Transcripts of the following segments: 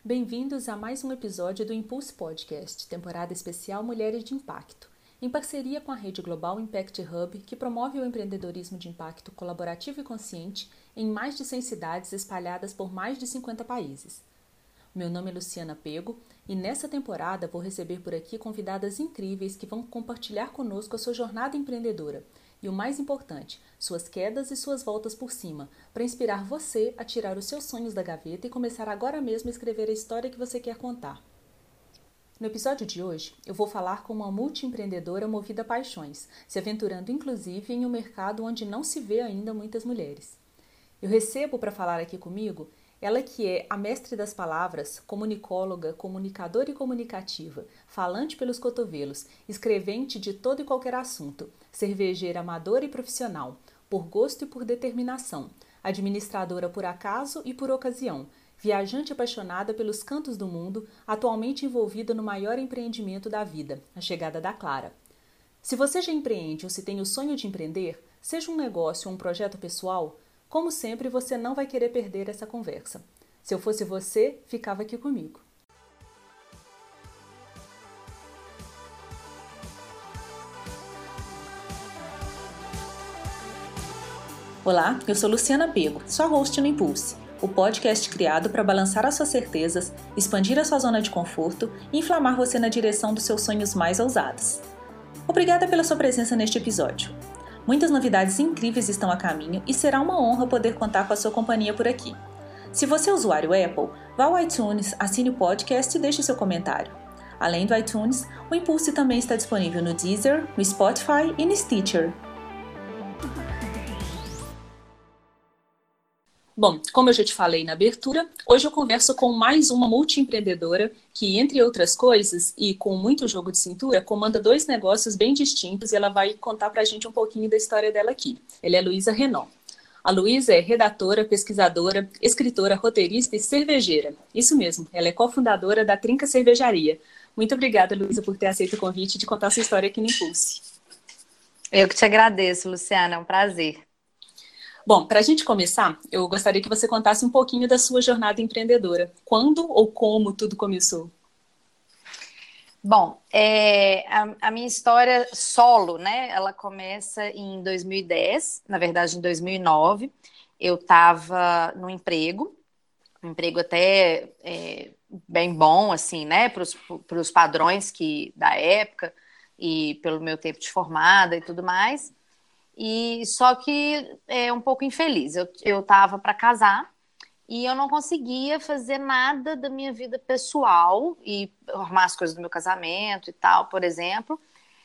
Bem-vindos a mais um episódio do Impulse Podcast, temporada especial Mulheres de Impacto, em parceria com a rede global Impact Hub, que promove o empreendedorismo de impacto colaborativo e consciente em mais de 100 cidades espalhadas por mais de 50 países. Meu nome é Luciana Pego e nessa temporada vou receber por aqui convidadas incríveis que vão compartilhar conosco a sua jornada empreendedora e, o mais importante, suas quedas e suas voltas por cima, para inspirar você a tirar os seus sonhos da gaveta e começar agora mesmo a escrever a história que você quer contar. No episódio de hoje, eu vou falar com uma multiempreendedora movida a paixões, se aventurando inclusive em um mercado onde não se vê ainda muitas mulheres. Eu recebo para falar aqui comigo ela que é a mestre das palavras, comunicóloga, comunicadora e comunicativa, falante pelos cotovelos, escrevente de todo e qualquer assunto, cervejeira amadora e profissional, por gosto e por determinação, administradora por acaso e por ocasião, viajante apaixonada pelos cantos do mundo, atualmente envolvida no maior empreendimento da vida, a chegada da Clara. Se você já empreende ou se tem o sonho de empreender, seja um negócio ou um projeto pessoal, como sempre, você não vai querer perder essa conversa. Se eu fosse você, ficava aqui comigo. Olá, eu sou Luciana Pego, sua host no Impulse, o podcast criado para balançar as suas certezas, expandir a sua zona de conforto e inflamar você na direção dos seus sonhos mais ousados. Obrigada pela sua presença neste episódio. Muitas novidades incríveis estão a caminho e será uma honra poder contar com a sua companhia por aqui. Se você é usuário Apple, vá ao iTunes, assine o podcast e deixe seu comentário. Além do iTunes, o Impulse também está disponível no Deezer, no Spotify e no Stitcher. Bom, como eu já te falei na abertura, hoje eu converso com mais uma multiempreendedora que, entre outras coisas, e com muito jogo de cintura, comanda 2 negócios bem distintos e ela vai contar pra gente um pouquinho da história dela aqui. Ela é a Luísa Renault. A Luísa é redatora, pesquisadora, escritora, roteirista e cervejeira. Isso mesmo, ela é cofundadora da Trinca Cervejaria. Muito obrigada, Luísa, por ter aceito o convite de contar sua história aqui no Impulse. Eu que te agradeço, Luciana, é um prazer. Bom, para a gente começar, eu gostaria que você contasse um pouquinho da sua jornada empreendedora. Quando ou como tudo começou? Bom, a minha história solo, né? Ela começa em 2010, na verdade em 2009. Eu estava no emprego, um emprego até bem bom, assim, né? Para os padrões da época e pelo meu tempo de formada e tudo mais. E só que é um pouco infeliz. Eu estava para casar. E eu não conseguia fazer nada da minha vida pessoal e arrumar as coisas do meu casamento e tal, por exemplo,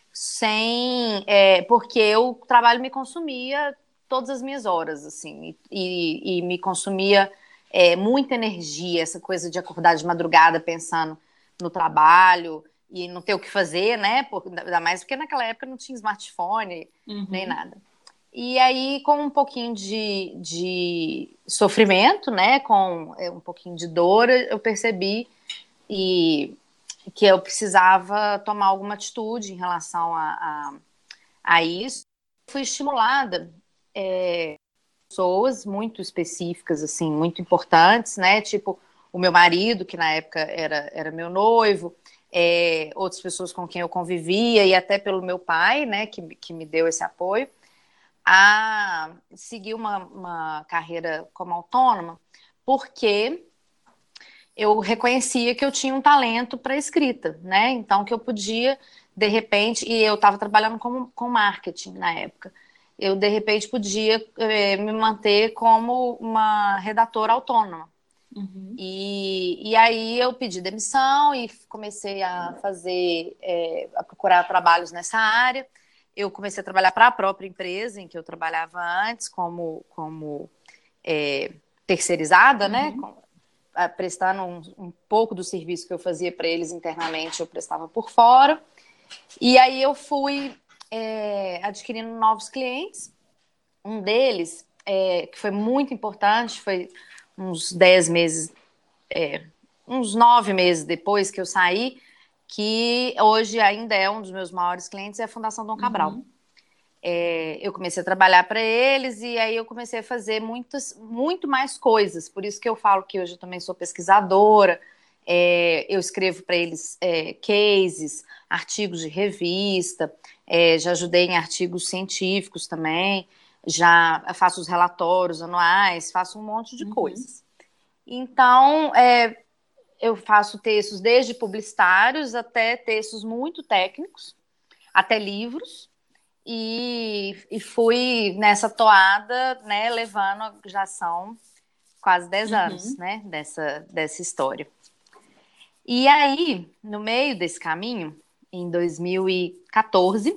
porque o trabalho me consumia todas as minhas horas, assim, e me consumia muita energia, essa coisa de acordar de madrugada pensando no trabalho e não ter o que fazer, né? Ainda mais porque naquela época não tinha smartphone nem nada. E aí, com um pouquinho de sofrimento, né, com um pouquinho de dor, eu percebi que eu precisava tomar alguma atitude em relação a isso. Fui estimulada pessoas muito específicas, assim, muito importantes, né, tipo o meu marido, que na época era meu noivo, outras pessoas com quem eu convivia e até pelo meu pai, né, que me deu esse apoio, a seguir uma carreira como autônoma, porque eu reconhecia que eu tinha um talento para escrita, né? Então, que eu podia, de repente, e eu estava trabalhando com marketing na época, eu, de repente, podia me manter como uma redatora autônoma. E aí eu pedi demissão e comecei a a procurar trabalhos nessa área. Eu comecei a trabalhar para a própria empresa em que eu trabalhava antes, como terceirizada, né? Prestando um pouco do serviço que eu fazia para eles internamente, eu prestava por fora. E aí eu fui adquirindo novos clientes. Um deles, que foi muito importante, foi uns 10 meses, uns 9 meses depois que eu saí, que hoje ainda é um dos meus maiores clientes, é a Fundação Dom Cabral. Eu comecei a trabalhar para eles e aí eu comecei a fazer muito mais coisas. Por isso que eu falo que hoje eu também sou pesquisadora, Eu escrevo para eles cases, artigos de revista, já ajudei em artigos científicos também, já faço os relatórios anuais, faço um monte de coisas. Então, eu faço textos desde publicitários até textos muito técnicos, até livros, e fui nessa toada, né, levando, já são quase 10 anos, né, dessa história. E aí, no meio desse caminho, em 2014,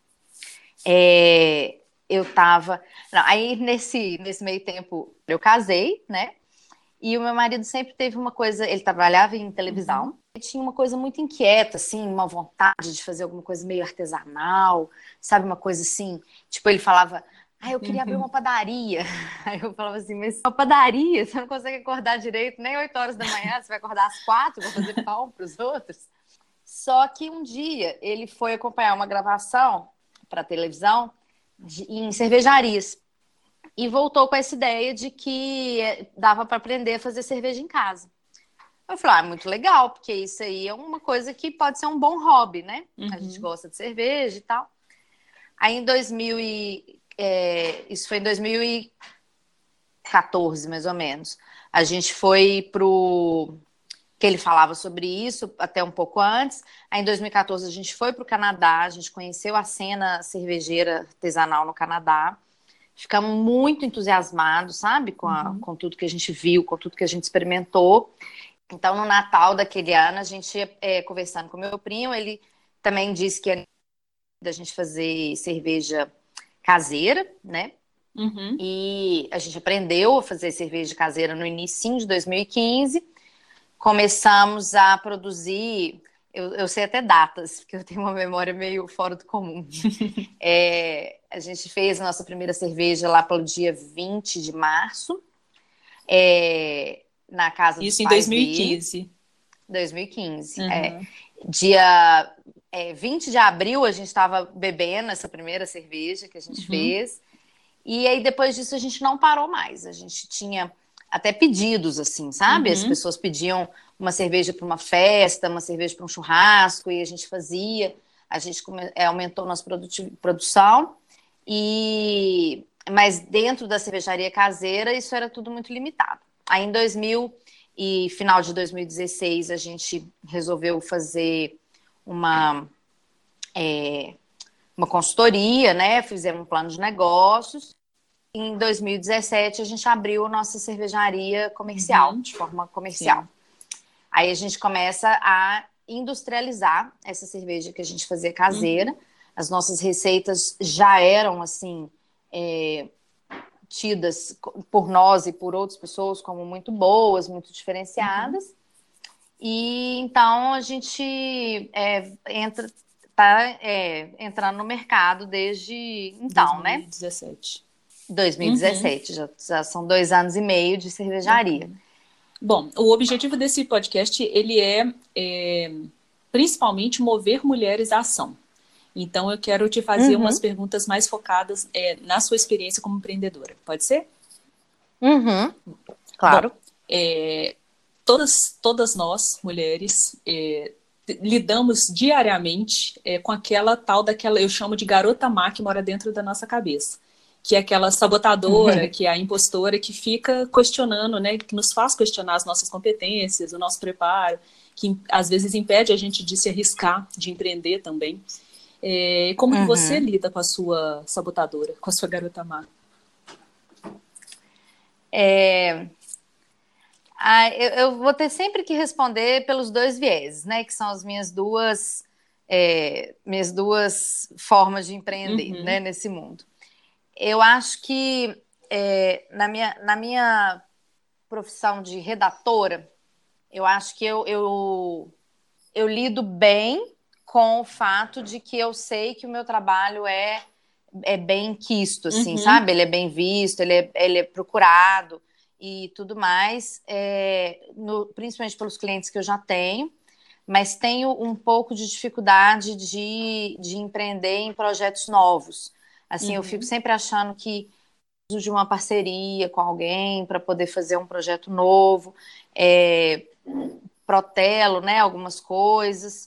eu estava... Aí, nesse meio tempo, eu casei, né? E o meu marido sempre teve uma coisa... Ele trabalhava em televisão. Ele tinha uma coisa muito inquieta, assim, uma vontade de fazer alguma coisa meio artesanal, sabe? Uma coisa assim... Tipo, ele falava... eu queria abrir uma padaria. Aí eu falava assim, mas uma padaria? Você não consegue acordar direito nem 8 horas da manhã, você vai acordar às 4 para fazer pão para os outros? Só que um dia ele foi acompanhar uma gravação para televisão em cervejarias e voltou com essa ideia de que dava para aprender a fazer cerveja em casa. Eu falei, muito legal, porque isso aí é uma coisa que pode ser um bom hobby, né? A gente gosta de cerveja e tal. Aí em isso foi em 2014, mais ou menos. A gente foi que ele falava sobre isso até um pouco antes. Aí em 2014 a gente foi para o Canadá, a gente conheceu a cena cervejeira artesanal no Canadá. Ficamos muito entusiasmados, sabe? Com tudo que a gente viu, com tudo que a gente experimentou. Então, no Natal daquele ano, a gente conversando com meu primo, ele também disse que era da gente fazer cerveja caseira, né? E a gente aprendeu a fazer cerveja caseira no início de 2015. Começamos a produzir, eu sei até datas, porque eu tenho uma memória meio fora do comum. A gente fez a nossa primeira cerveja lá pelo dia 20 de março, na casa dos Isso em pais 2015. dele. 2015. Dia 20 de abril a gente estava bebendo essa primeira cerveja que a gente fez. E aí depois disso a gente não parou mais. A gente tinha até pedidos, assim, sabe? As pessoas pediam uma cerveja para uma festa, uma cerveja para um churrasco, e a gente fazia. A gente aumentou nossa produção. Mas dentro da cervejaria caseira, isso era tudo muito limitado. Aí em final de 2016, a gente resolveu fazer uma consultoria, né? Fizemos um plano de negócios. Em 2017, a gente abriu nossa cervejaria comercial, de forma comercial. Sim. Aí a gente começa a industrializar essa cerveja que a gente fazia caseira. As nossas receitas já eram, assim, tidas por nós e por outras pessoas como muito boas, muito diferenciadas. E então a gente está entrando no mercado desde então, 2017. Né? 2017, já são 2 anos e meio de cervejaria. Bom, o objetivo desse podcast, ele principalmente mover mulheres à ação. Então eu quero te fazer umas perguntas mais focadas na sua experiência como empreendedora. Pode ser? Claro. Bom, todas nós, mulheres, lidamos diariamente com aquela eu chamo de garota má que mora dentro da nossa cabeça. Que é aquela sabotadora, que é a impostora, que fica questionando, né, que nos faz questionar as nossas competências, o nosso preparo, que às vezes impede a gente de se arriscar, de empreender também. Como que você lida com a sua sabotadora, com a sua garota má? Eu vou ter sempre que responder pelos 2 vieses, né, que são as minhas duas formas de empreender, né, nesse mundo. Eu acho que na minha profissão de redatora, eu acho que eu lido bem com o fato de que eu sei que o meu trabalho é bem quisto, assim, sabe? Ele é bem visto, ele é procurado e tudo mais, principalmente pelos clientes que eu já tenho, mas tenho um pouco de dificuldade de empreender em projetos novos. Assim, eu fico sempre achando que preciso de uma parceria com alguém para poder fazer um projeto novo. protelo, né, algumas coisas.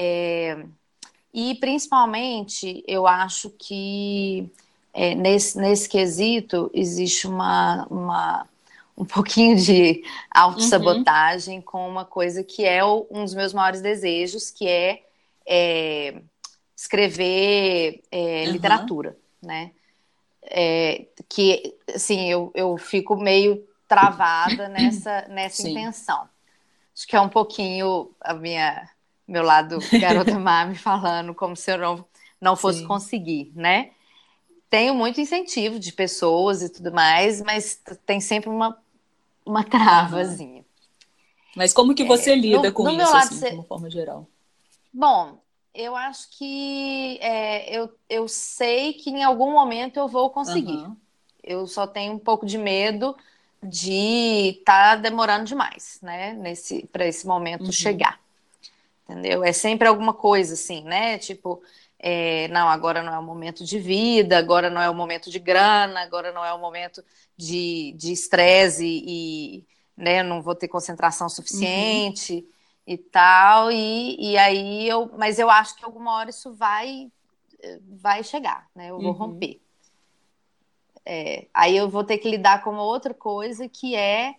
E, principalmente, eu acho que nesse quesito existe um pouquinho de Uhum. autossabotagem com uma coisa que é um dos meus maiores desejos, que é escrever Aham. literatura, né? Que, assim, eu fico meio travada nessa Sim. intenção. Acho que é um pouquinho meu lado garota má me falando como se eu não fosse Sim. conseguir, né? Tenho muito incentivo de pessoas e tudo mais, mas tem sempre uma Aham. travazinha. Mas como que você lida com No meu isso, lado, assim, de uma forma geral? bom, eu acho que eu sei que em algum momento eu vou conseguir. Aham. Eu só tenho um pouco de medo de estar demorando demais, né? Para esse momento Uhum. chegar. Entendeu? É sempre alguma coisa assim, né? Tipo, não, agora não é o momento de vida, agora não é o momento de grana, agora não é o momento de estresse né, não vou ter concentração Uhum. suficiente e tal. E aí mas eu acho que alguma hora isso vai chegar, né? Eu vou Uhum. romper. Aí eu vou ter que lidar com uma outra coisa que é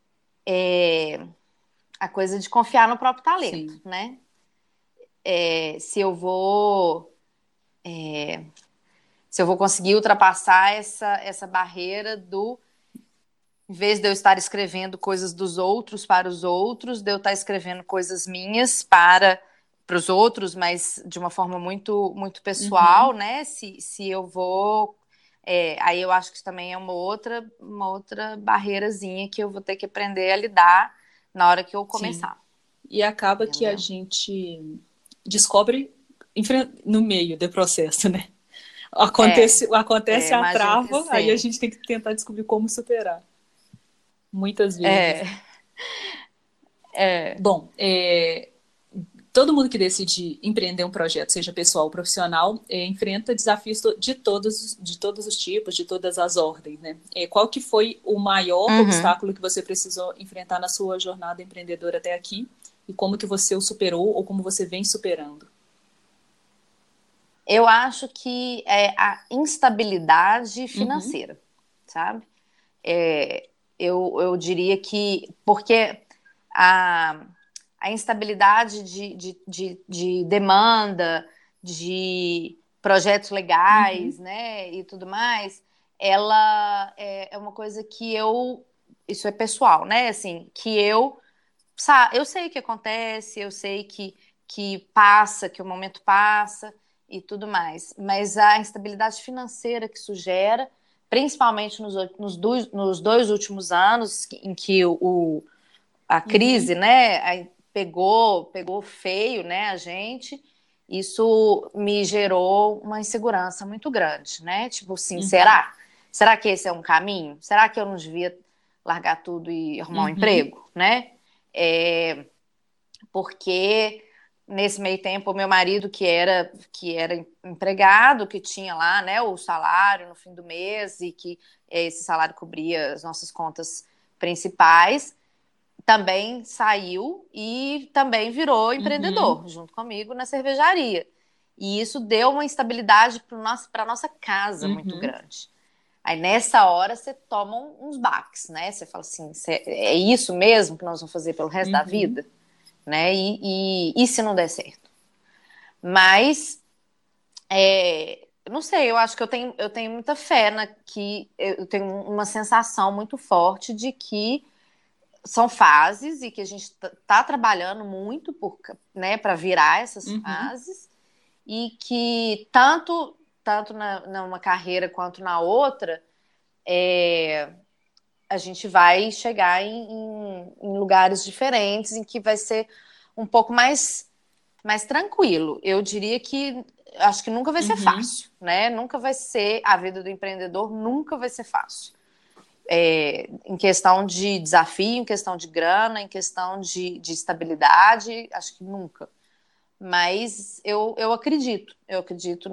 a coisa de confiar no próprio talento, Sim. né? Se eu vou se eu vou conseguir ultrapassar essa barreira em vez de eu estar escrevendo coisas dos outros para os outros, de eu estar escrevendo coisas minhas para os outros, mas de uma forma muito muito pessoal, Uhum. né? Se eu vou aí eu acho que também é uma outra barreirazinha que eu vou ter que aprender a lidar na hora que eu Sim. começar, E acaba que a entendeu? gente descobre no meio do processo, né? É, Acontece a imagino que trava, aí a sim. gente tem que tentar descobrir como superar. Muitas vezes. É, é. Bom, todo mundo que decide empreender um projeto, seja pessoal ou profissional, enfrenta desafios de todos os tipos, de todas as ordens, né? Qual que foi o maior Uhum. obstáculo que você precisou enfrentar na sua jornada empreendedora até aqui? E como que você o superou ou como você vem superando? Eu acho que é a instabilidade Uhum, financeira, sabe? É, eu diria que porque a, a instabilidade de demanda, de projetos legais, uhum, né, e tudo mais, ela é uma coisa que isso é pessoal, né, assim, que eu sei que acontece, eu sei que passa, que o momento passa e tudo mais, mas a instabilidade financeira que isso gera, principalmente nos dois últimos anos, em que a crise, uhum, né, pegou feio, né, a gente, isso me gerou uma insegurança muito grande, né? Tipo assim, uhum, será? Será que esse é um caminho? Será que eu não devia largar tudo e arrumar um uhum, emprego, né? É, porque nesse meio tempo o meu marido que era empregado, que tinha lá, né, o salário no fim do mês e que esse salário cobria as nossas contas principais, também saiu e também virou uhum, empreendedor junto comigo na cervejaria. E isso deu uma instabilidade para nossa casa muito uhum, grande. Aí nessa hora você toma uns baques, né? Você fala assim, é isso mesmo que nós vamos fazer pelo resto da uhum, vida? Né? E se não der certo? Mas, não sei, eu acho que eu tenho muita fé que eu tenho uma sensação muito forte de que são fases e que a gente está trabalhando muito né, para virar essas uhum, fases e que tanto numa carreira quanto na outra, a gente vai chegar em lugares diferentes em que vai ser um pouco mais tranquilo. Eu diria que acho que nunca vai ser uhum, fácil, né? Nunca vai ser a vida do empreendedor, nunca vai ser fácil. Em questão de desafio, em questão de grana, em questão de estabilidade, acho que nunca. Mas eu acredito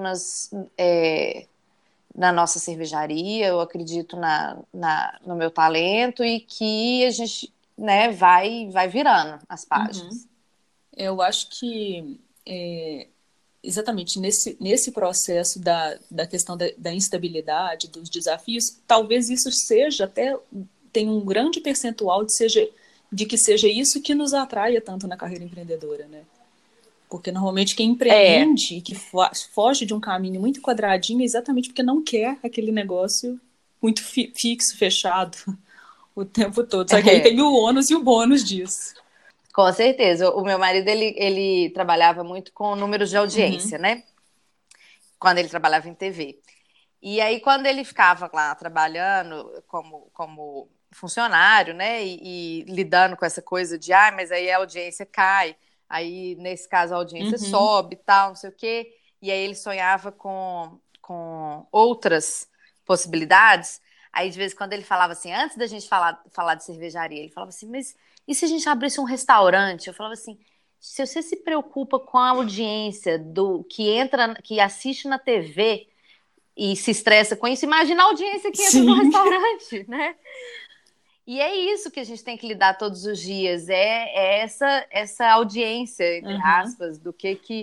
na nossa cervejaria, eu acredito no meu talento e que a gente né, vai virando as Uhum. páginas. Eu acho que exatamente nesse processo da questão da instabilidade, dos desafios, talvez isso seja até tem um grande percentual de que seja isso que nos atraia tanto na carreira empreendedora, né? Porque normalmente quem É, empreende, que foge de um caminho muito quadradinho, é exatamente porque não quer aquele negócio muito fixo, fechado o tempo todo. Só que aí é, tem o ônus e o bônus disso. com certeza. O meu marido, ele trabalhava muito com números de Uhum, audiência, né? Quando ele trabalhava em TV. E aí, quando ele ficava lá trabalhando como funcionário, né, e lidando com essa coisa de, mas aí a audiência cai, aí nesse caso a audiência uhum, sobe e tal, não sei o quê, e aí ele sonhava com outras possibilidades. Aí, de vez em quando, ele falava assim, antes da gente falar de cervejaria, ele falava assim, mas e se a gente abrisse um restaurante? Eu falava assim, se você se preocupa com a audiência do que entra, que assiste na TV e se estressa com isso, imagina a audiência que entra no sim, restaurante, né? E é isso que a gente tem que lidar todos os dias, é essa audiência, entre uhum, aspas, do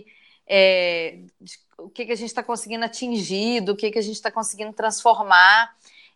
o que a gente está conseguindo atingir, do que a gente está conseguindo transformar.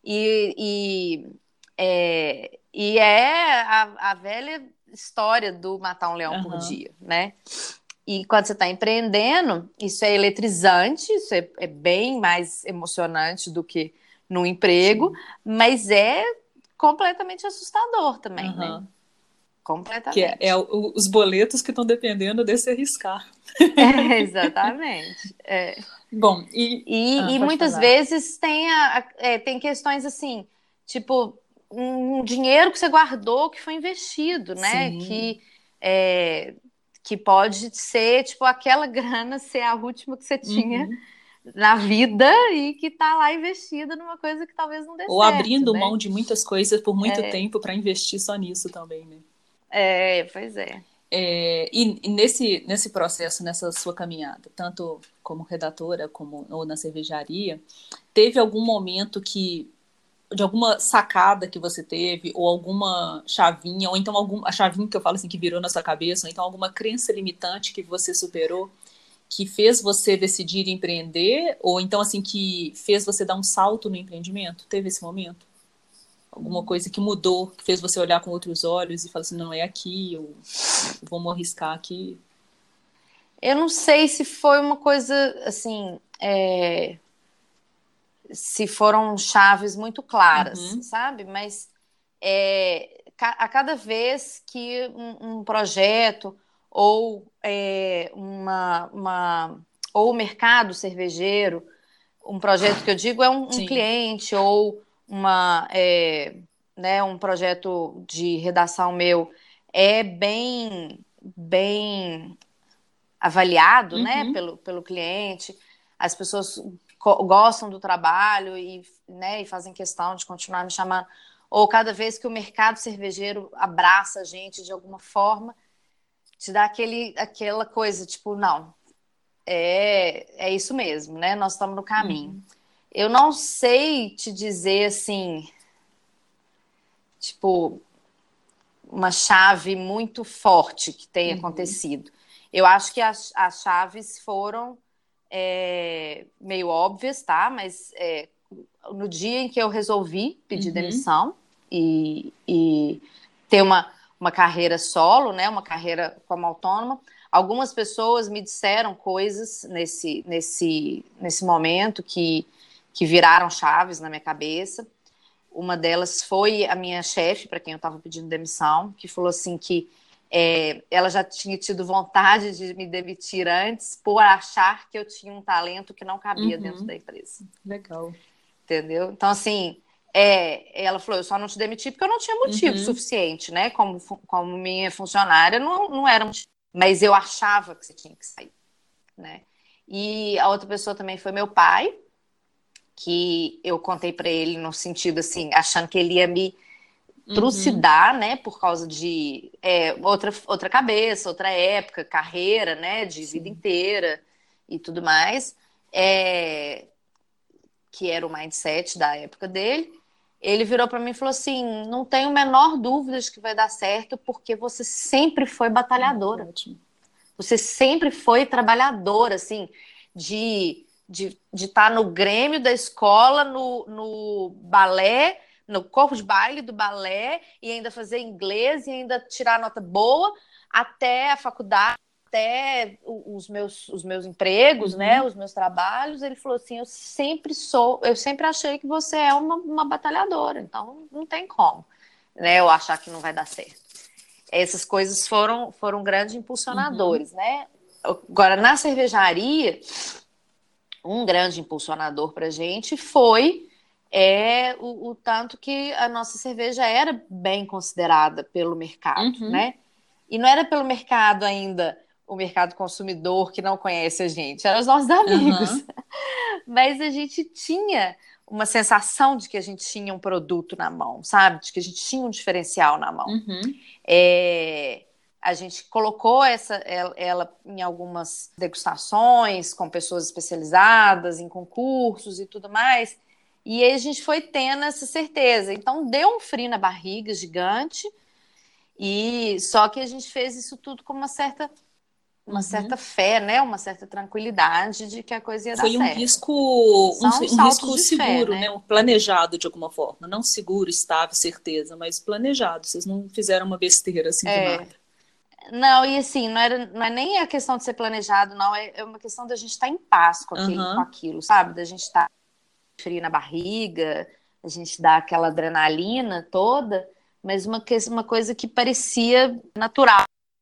E é a velha história do matar um leão por uhum, dia, né? E quando você está empreendendo, isso é eletrizante, isso é bem mais emocionante do que no emprego, sim, mas é completamente assustador também, né? uhum. Que Completamente. os boletos que estão dependendo desse arriscar. Exatamente. Bom, E pode muitas falar. vezes tem questões assim, tipo, um dinheiro que você guardou que foi investido, né? Sim. É, que pode ser, tipo, aquela grana ser a última que você tinha Uhum. na vida e que tá lá investida numa coisa que talvez não dê Ou certo, abrindo né? mão de muitas coisas por muito tempo para investir só nisso também, né? Pois é. E nesse processo, nessa sua caminhada, tanto como redatora como ou na cervejaria, teve algum momento de alguma sacada que você teve, ou alguma chavinha, ou então a chavinha que eu falo assim que virou na sua cabeça, ou então alguma crença limitante que você superou, que fez você decidir empreender, ou então assim que fez você dar um salto no empreendimento? Teve esse momento? Alguma coisa que mudou, que fez você olhar com outros olhos e falar assim, não, é aqui, eu vou arriscar aqui. Eu não sei se foi uma coisa assim, se foram chaves muito claras, Uhum, sabe? Mas a cada vez que um projeto ou ou o mercado cervejeiro, um projeto que eu digo é um sim. cliente ou né, um projeto de redação meu é bem avaliado, né, Uhum, pelo cliente, as pessoas gostam do trabalho né, e fazem questão de continuar me chamando, ou cada vez que o mercado cervejeiro abraça a gente de alguma forma, te dá aquela coisa, tipo, não, é isso mesmo, né, nós estamos no caminho. uhum, Eu não sei te dizer, assim, tipo, uma chave muito forte que tenha uhum, acontecido. Eu acho que as chaves foram meio óbvias, tá? Mas no dia em que eu resolvi pedir uhum, demissão e ter uma carreira solo, né? Uma carreira como autônoma, algumas pessoas me disseram coisas nesse momento que viraram chaves na minha cabeça. Uma delas foi a minha chefe, para quem eu estava pedindo demissão, que falou assim que ela já tinha tido vontade de me demitir antes por achar que eu tinha um talento que não cabia dentro uhum. da empresa. Legal. Entendeu? Então, assim, ela falou: eu só não te demiti porque eu não tinha motivo Uhum, suficiente, né? Como minha funcionária, não era motivo. Mas eu achava que você tinha que sair, né? E a outra pessoa também foi meu pai, que eu contei para ele no sentido assim, achando que ele ia me uhum, trucidar, né, por causa de outra cabeça, outra época, carreira, né, de vida sim. inteira e tudo mais, é, que era o mindset da época dele. ele virou para mim e falou assim: não tenho a menor dúvida de que vai dar certo, porque você sempre foi batalhadora. Ótimo. Você sempre foi trabalhadora, assim, de estar no Grêmio da escola, no balé, no corpo de baile do balé, e ainda fazer inglês, e ainda tirar nota boa, até a faculdade, até os meus empregos, né, os meus trabalhos. Ele falou assim: eu sempre achei que você é uma batalhadora, então não tem como, né, eu achar que não vai dar certo. Essas coisas foram grandes impulsionadores, né? Agora, na cervejaria, um grande impulsionador para a gente foi o tanto que a nossa cerveja era bem considerada pelo mercado, né? E não era pelo mercado ainda, o mercado consumidor que não conhece a gente, eram os nossos amigos. Mas a gente tinha uma sensação de que a gente tinha um produto na mão, sabe? De que a gente tinha um diferencial na mão. A gente colocou ela em algumas degustações com pessoas especializadas, em concursos e tudo mais, e aí a gente foi tendo essa certeza. Então deu um frio na barriga gigante, e só que a gente fez isso tudo com uma certa fé, né? Uma certa tranquilidade de que a coisa ia dar Foi um certo. risco, São um risco saltos de seguro, fé, né? Planejado de alguma forma. Não seguro, estável, certeza, mas planejado. Vocês não fizeram uma besteira assim do nada. Não, e assim, não é nem a questão de ser planejado, não, é uma questão da gente estar em paz com aquilo, sabe? Da gente estar frio na barriga, a gente dá aquela adrenalina toda, mas uma coisa que parecia natural.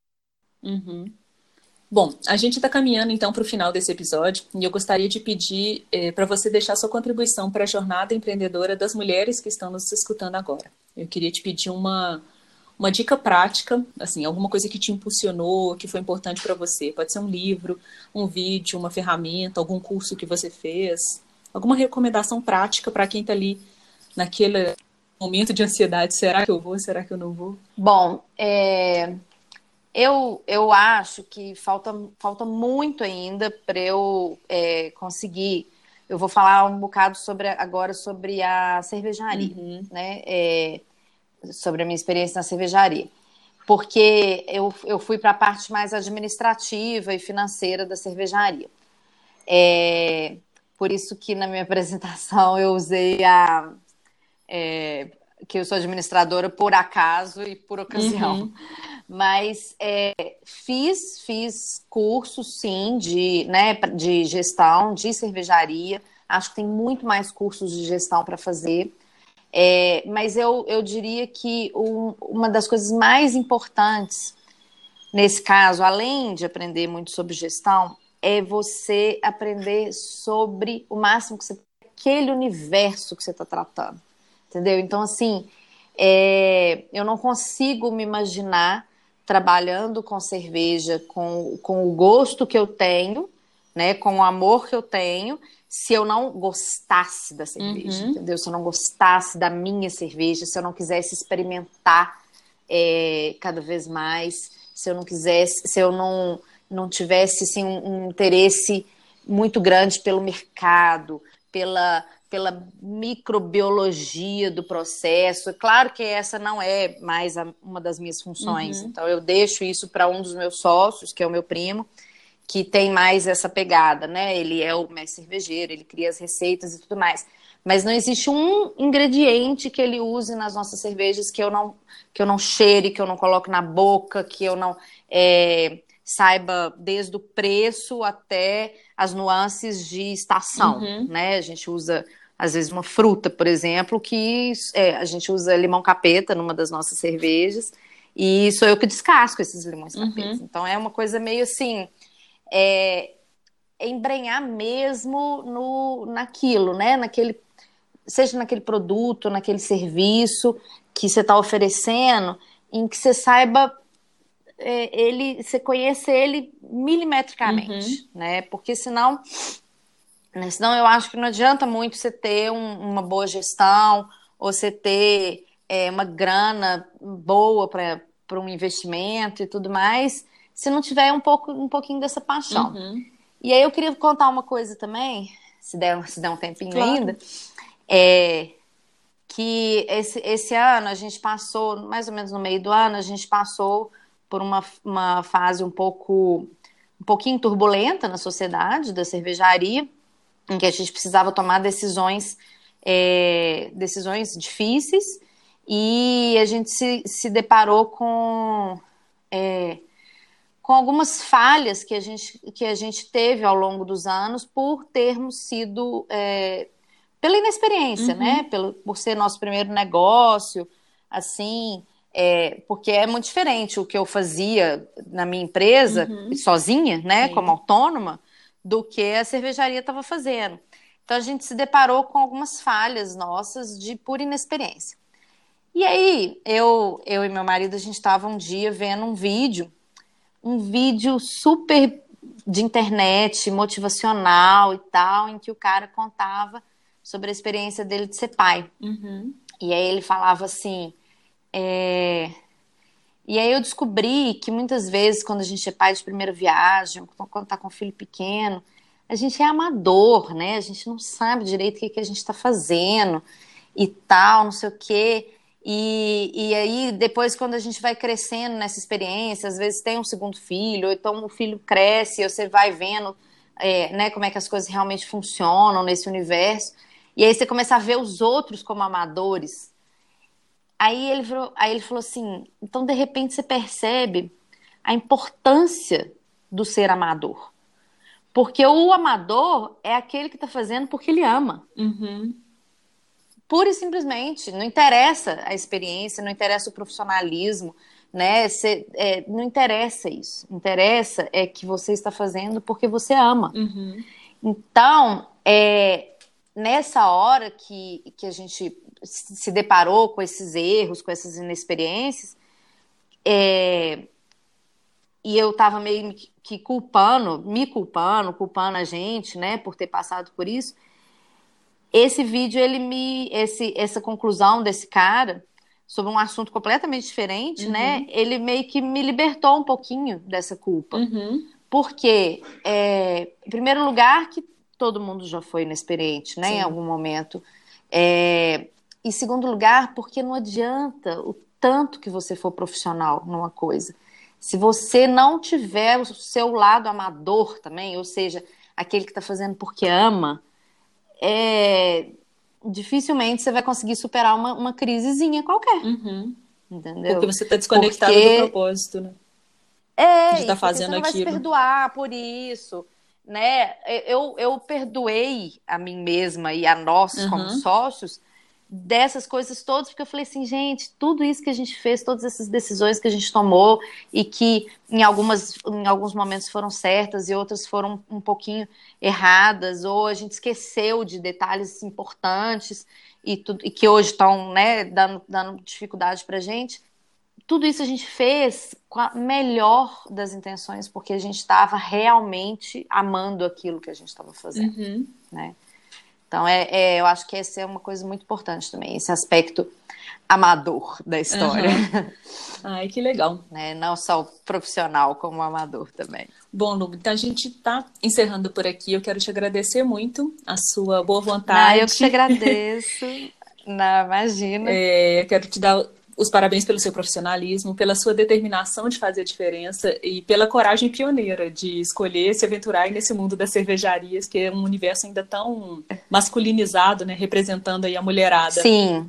Bom, a gente está caminhando então para o final desse episódio e eu gostaria de pedir para você deixar sua contribuição para a jornada empreendedora das mulheres que estão nos escutando agora. Eu queria te pedir uma dica prática, assim, alguma coisa que te impulsionou, que foi importante para você. Pode ser um livro, um vídeo, uma ferramenta, algum curso que você fez, alguma recomendação prática para quem está ali naquele momento de ansiedade. Será que eu vou? Será que eu não vou? Bom, eu acho que falta muito ainda para eu conseguir. Eu vou falar um bocado agora sobre a cervejaria, né? Sobre a minha experiência na cervejaria. Porque eu fui para a parte mais administrativa e financeira da cervejaria. Por isso que na minha apresentação eu usei que eu sou administradora por acaso e por ocasião. Mas fiz cursos, sim, de gestão, de cervejaria. Acho que tem muito mais cursos de gestão para fazer. Mas eu diria que uma das coisas mais importantes nesse caso, além de aprender muito sobre gestão, é você aprender sobre o máximo que você aquele universo que você está tratando, entendeu? Então, assim, eu não consigo me imaginar trabalhando com cerveja com o gosto que eu tenho, né, com o amor que eu tenho, se eu não gostasse da cerveja, entendeu? Se eu não gostasse da minha cerveja, se eu não quisesse experimentar cada vez mais, se eu não quisesse, se eu não tivesse assim, um interesse muito grande pelo mercado, pela microbiologia do processo. É claro que essa não é mais uma das minhas funções, então eu deixo isso para um dos meus sócios, que é o meu primo, que tem mais essa pegada, né? Ele é o mestre cervejeiro, ele cria as receitas e tudo mais. Mas não existe um ingrediente que ele use nas nossas cervejas que eu não cheire, que eu não coloque na boca, que eu não saiba desde o preço até as nuances de estação, né? A gente usa, às vezes, uma fruta, por exemplo, que a gente usa limão capeta numa das nossas cervejas, e sou eu que descasco esses limões capetas. Então é uma coisa meio assim, embrenhar mesmo naquilo, né? Seja naquele produto, naquele serviço que você está oferecendo, em que você saiba você conhece ele milimetricamente, né? Porque senão eu acho que não adianta muito você ter uma boa gestão ou você ter uma grana boa para um investimento e tudo mais, se não tiver um pouquinho dessa paixão. E aí eu queria contar uma coisa também, se der um tempinho claro. ainda, que esse ano a gente passou, mais ou menos no meio do ano, a gente passou por uma fase um pouquinho turbulenta na sociedade da cervejaria, em que a gente precisava tomar decisões difíceis, e a gente se deparou com algumas falhas que a gente teve ao longo dos anos por termos sido pela inexperiência, né? Por ser nosso primeiro negócio, assim, porque é muito diferente o que eu fazia na minha empresa, sozinha, né? Sim. Como autônoma, do que a cervejaria estava fazendo. Então a gente se deparou com algumas falhas nossas de pura inexperiência. E aí, eu e meu marido, a gente estava um dia vendo um vídeo super de internet, motivacional e tal, em que o cara contava sobre a experiência dele de ser pai. E aí ele falava assim, e aí eu descobri que muitas vezes quando a gente é pai de primeira viagem, quando tá com um filho pequeno, a gente é amador, né? A gente não sabe direito o que a gente está fazendo e tal, não sei o quê. E aí, depois, quando a gente vai crescendo nessa experiência, às vezes tem um segundo filho, ou então o filho cresce e você vai vendo né, como é que as coisas realmente funcionam nesse universo. E aí você começa a ver os outros como amadores. Aí ele falou assim, então de repente você percebe a importância do ser amador. Porque o amador é aquele que está fazendo porque ele ama. Pura e simplesmente, não interessa a experiência, não interessa o profissionalismo, né? Não interessa isso. Interessa é que você está fazendo porque você ama. Então, nessa hora que a gente se deparou com esses erros, com essas inexperiências, e eu estava meio que culpando a gente, né, por ter passado por isso. Esse vídeo, essa conclusão desse cara sobre um assunto completamente diferente, né? Ele meio que me libertou um pouquinho dessa culpa. Porque, em primeiro lugar, que todo mundo já foi inexperiente, né? Sim. Em algum momento. Em segundo lugar, porque não adianta o tanto que você for profissional numa coisa. Se você não tiver o seu lado amador também, ou seja, aquele que está fazendo porque ama, dificilmente você vai conseguir superar uma crisezinha qualquer. Entendeu? Porque você está desconectado do propósito, né? De tá fazendo você não vai se perdoar por isso, né? Eu perdoei a mim mesma e a nós como sócios dessas coisas todas, porque eu falei assim, gente, tudo isso que a gente fez, todas essas decisões que a gente tomou e que em alguns momentos foram certas e outras foram um pouquinho erradas, ou a gente esqueceu de detalhes importantes e que hoje estão, né, dando dificuldade pra gente. Tudo isso a gente fez com a melhor das intenções, porque a gente estava realmente amando aquilo que a gente estava fazendo, né? Então, eu acho que essa é uma coisa muito importante também, esse aspecto amador da história. Ai, que legal. Né? Não só o profissional, como o amador também. Bom, Lu, então a gente está encerrando por aqui. Eu quero te agradecer muito a sua boa vontade. Eu que te agradeço. Não, imagina. Eu quero te dar os parabéns pelo seu profissionalismo, pela sua determinação de fazer a diferença e pela coragem pioneira de escolher se aventurar nesse mundo das cervejarias, que é um universo ainda tão masculinizado, né, representando aí a mulherada. Sim.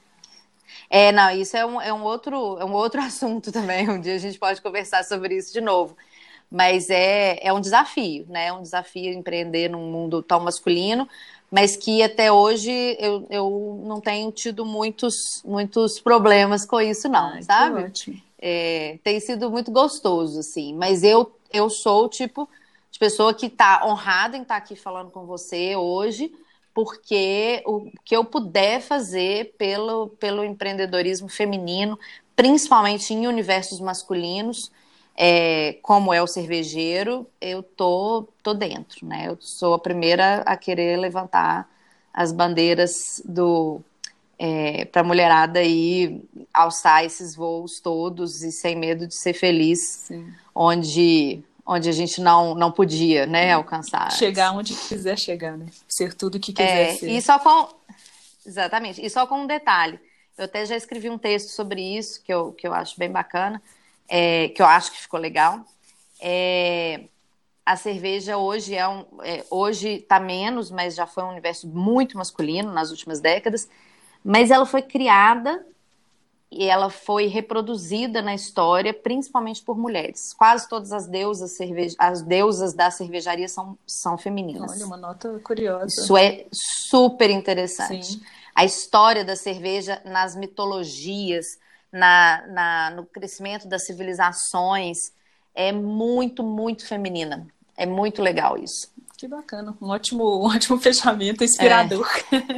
Não, isso é um outro assunto também. Um dia a gente pode conversar sobre isso de novo. Mas é um desafio, né? É um desafio empreender num mundo tão masculino, mas que até hoje eu não tenho tido muitos problemas com isso, não, sabe? Que ótimo. Tem sido muito gostoso, assim. Mas eu sou o tipo de pessoa que está honrada em estar aqui falando com você hoje, porque o que eu puder fazer pelo empreendedorismo feminino, principalmente em universos masculinos, como é o cervejeiro, eu tô dentro, né? Eu sou a primeira a querer levantar as bandeiras para a mulherada aí alçar esses voos todos e sem medo de ser feliz, onde a gente não podia, né, alcançar. Chegar onde quiser chegar, né? Ser tudo que quiser ser. Exatamente. E só com um detalhe, eu até já escrevi um texto sobre isso, que eu acho bem bacana, que eu acho que ficou legal. A cerveja hoje hoje está menos, mas já foi um universo muito masculino nas últimas décadas, mas ela foi criada e ela foi reproduzida na história, principalmente por mulheres. Quase todas as deusas da cervejaria são femininas. Olha, uma nota curiosa. Isso é super interessante. Sim. A história da cerveja nas mitologias, no crescimento das civilizações, é muito, muito feminina. É muito legal isso. Que bacana, um ótimo fechamento, inspirador.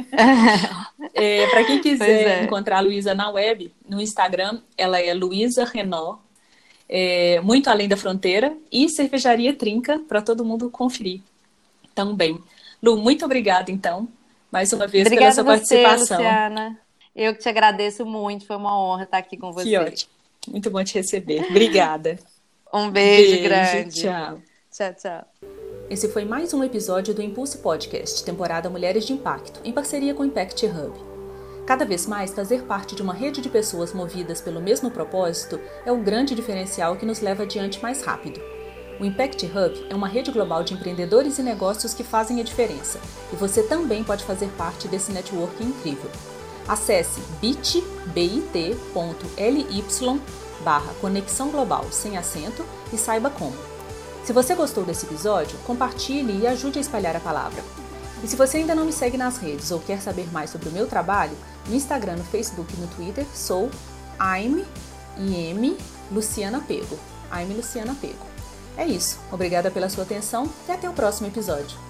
Para quem quiser encontrar a Luísa na web, no Instagram, ela é Luísa Renaud, Muito Além da Fronteira, e Cervejaria Trinca, para todo mundo conferir também. Lu, muito obrigada, então, mais uma vez, pela sua participação. Luciana. Eu que te agradeço muito, foi uma honra estar aqui com você. Que ótimo, muito bom te receber. Obrigada. Um beijo grande. Tchau. Tchau, tchau. Esse foi mais um episódio do Impulse Podcast, temporada Mulheres de Impacto, em parceria com o Impact Hub. Cada vez mais, fazer parte de uma rede de pessoas movidas pelo mesmo propósito é o grande diferencial que nos leva adiante mais rápido. O Impact Hub é uma rede global de empreendedores e negócios que fazem a diferença, e você também pode fazer parte desse networking incrível. Acesse bit.ly/conexão global sem acento e saiba como. Se você gostou desse episódio, compartilhe e ajude a espalhar a palavra. E se você ainda não me segue nas redes ou quer saber mais sobre o meu trabalho, no Instagram, no Facebook e no Twitter, sou Luciana Pego. É isso. Obrigada pela sua atenção e até o próximo episódio.